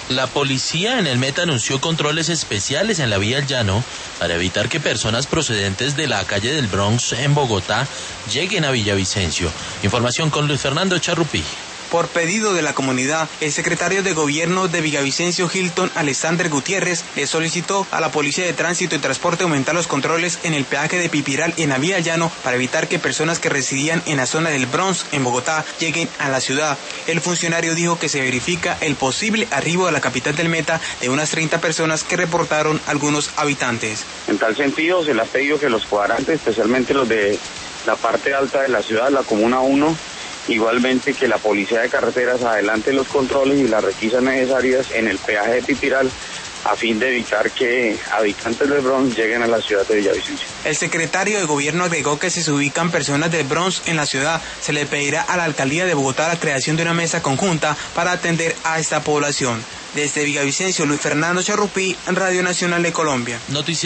La policía en el Meta anunció controles especiales en la vía El Llano para evitar que personas procedentes de la calle del Bronx en Bogotá lleguen a Villavicencio. Información con Luis Fernando Charrupí. Por pedido de la comunidad, el secretario de Gobierno de Villavicencio, Hilton Alexander Gutiérrez, le solicitó a la Policía de Tránsito y Transporte aumentar los controles en el peaje de Pipiral y en la vía El Llano para evitar que personas que residían en la zona del Bronx en Bogotá lleguen a la ciudad. El funcionario dijo que se verifica el posible arribo a la capital del Meta de unas 30 personas que reportaron algunos habitantes. En tal sentido, se le ha pedido que los cuadrantes, especialmente los de la parte alta de la ciudad, la Comuna 1, igualmente que la Policía de Carreteras adelante los controles y las requisas necesarias en el peaje de Pipiral a fin de evitar que habitantes del Bronx lleguen a la ciudad de Villavicencio. El secretario de Gobierno agregó que si se ubican personas del Bronx en la ciudad, se le pedirá a la Alcaldía de Bogotá la creación de una mesa conjunta para atender a esta población. Desde Villavicencio, Luis Fernando Charrupí, Radio Nacional de Colombia.